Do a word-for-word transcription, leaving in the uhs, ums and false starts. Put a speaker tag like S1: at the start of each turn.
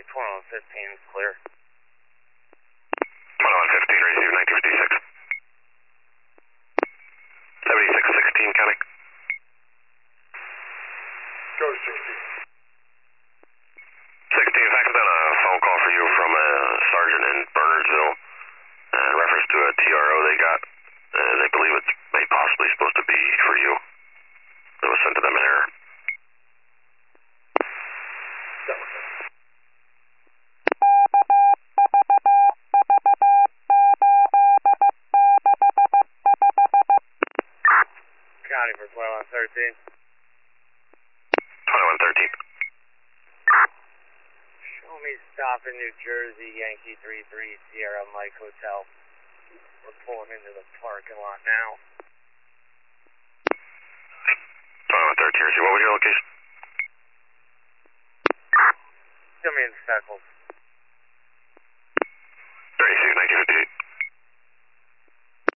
S1: twenty-one fifteen is clear.
S2: twenty-one fifteen, receive nineteen fifty-six. seventy-six sixteen, counting.
S3: Go sixteen.
S2: sixteen, fax down a phone call for you from a sergeant in Bernardsville in reference to a T R O they got. Uh, they believe it's may possibly supposed to be for you. It was sent to them in error.
S1: County for twenty-one thirteen.
S2: twenty-one thirteen.
S1: Show me stop in New Jersey, Yankee three three, Sierra Mike Hotel. We're pulling into the parking lot now.
S2: twenty-one thirteen, receive. What was your location?
S1: Give me in Speckles.
S2: thirty-six